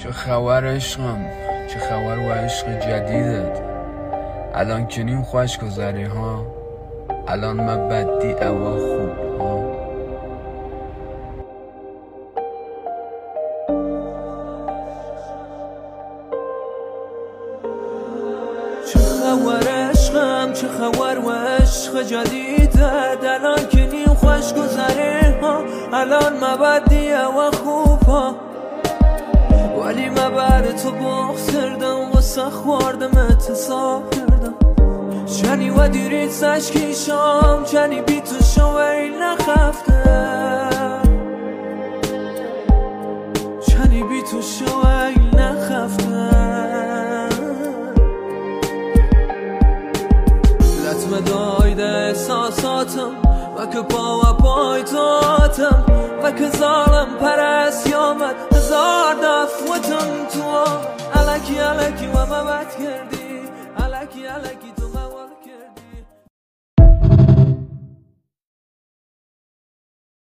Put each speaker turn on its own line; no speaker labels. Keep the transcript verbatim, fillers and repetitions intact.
چه خبر عشقم، چه خبر و عشق جدیدت؟ الان که نیم خوش گذری ها، الان ما بدی اوا خوب ها.
چه خبر عشقم، چه خبر و عشق جدیدت؟ الان که نیم خوش گذری ها، الان ما بدی اوا خوب ها. ولی من بعد تو بغض کردم، واسه خوردم اتصاب کردم. چنی و دیرید سشکی شام، چنی بی تو شوی نخفته، چنی بی تو شوی نخفته. لطمه دایده احساساتم و که پا و پای تاتم و که ظالم پرست یامد هزار دفوتم تو. الکی الکی و ما بد کردی، الکی الکی تو موال